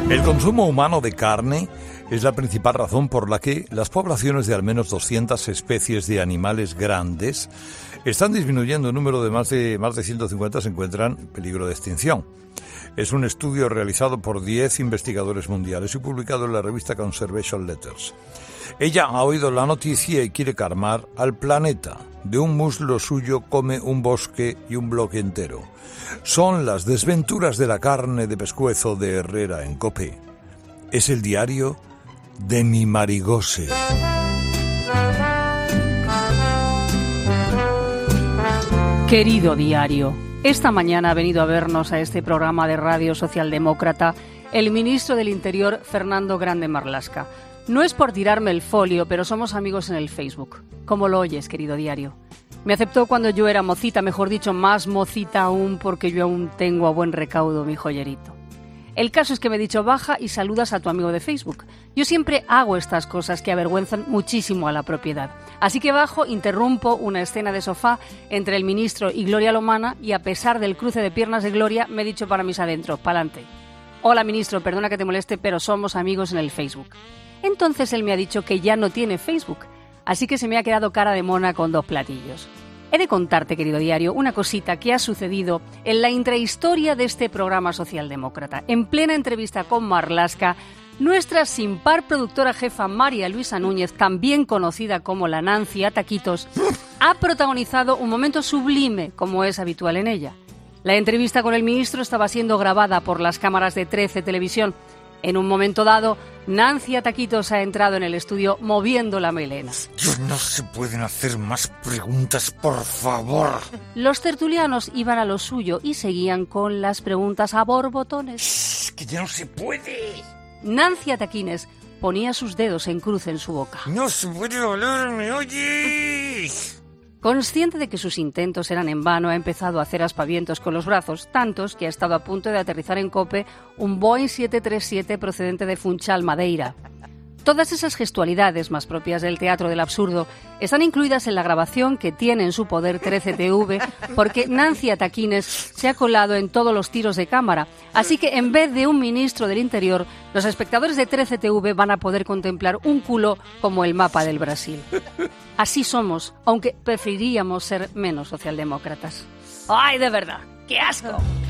El consumo humano de carne es la principal razón por la que las poblaciones de al menos 200 especies de animales grandes están disminuyendo. El número de más de 150 se encuentran en peligro de extinción. Es un estudio realizado por 10 investigadores mundiales y publicado en la revista Conservation Letters. Ella ha oído la noticia y quiere calmar al planeta. De un muslo suyo come un bosque y un bloque entero. Son las desventuras de la carne de pescuezo de Herrera en COPE. Es el diario de mi Marigose. Querido diario, esta mañana ha venido a vernos a este programa de Radio Socialdemócrata el ministro del Interior, Fernando Grande Marlaska. No es por tirarme el folio, pero somos amigos en el Facebook. ¿Cómo lo oyes, querido diario? Me aceptó cuando yo era mocita, mejor dicho, más mocita aún, porque yo aún tengo a buen recaudo mi joyerito. El caso es que me he dicho, baja y saludas a tu amigo de Facebook. Yo siempre hago estas cosas que avergüenzan muchísimo a la propiedad. Así que bajo, interrumpo una escena de sofá entre el ministro y Gloria Lomana y, a pesar del cruce de piernas de Gloria, me he dicho para mis adentros, pa'lante. Hola, ministro, perdona que te moleste, pero somos amigos en el Facebook. Entonces él me ha dicho que ya no tiene Facebook, así que se me ha quedado cara de mona con dos platillos. He de contarte, querido diario, una cosita que ha sucedido en la intrahistoria de este programa socialdemócrata. En plena entrevista con Marlaska, nuestra sin par productora jefa María Luisa Núñez, también conocida como la Nancy a taquitos, ha protagonizado un momento sublime, como es habitual en ella. La entrevista con el ministro estaba siendo grabada por las cámaras de 13 Televisión. En un momento dado, Nancy a taquitos ha entrado en el estudio moviendo la melena. No se pueden hacer más preguntas, por favor. Los tertulianos iban a lo suyo y seguían con las preguntas a borbotones. ¡Que ya no se puede! Nancy a taquines ponía sus dedos en cruz en su boca. ¡No se puede hablar, me oyes! Consciente de que sus intentos eran en vano, ha empezado a hacer aspavientos con los brazos, tantos que ha estado a punto de aterrizar en COPE un Boeing 737 procedente de Funchal, Madeira. Todas esas gestualidades más propias del teatro del absurdo están incluidas en la grabación que tiene en su poder 13TV, porque Nancy a taquines se ha colado en todos los tiros de cámara. Así que en vez de un ministro del Interior, los espectadores de 13TV van a poder contemplar un culo como el mapa del Brasil. Así somos, aunque preferiríamos ser menos socialdemócratas. ¡Ay, de verdad! ¡Qué asco!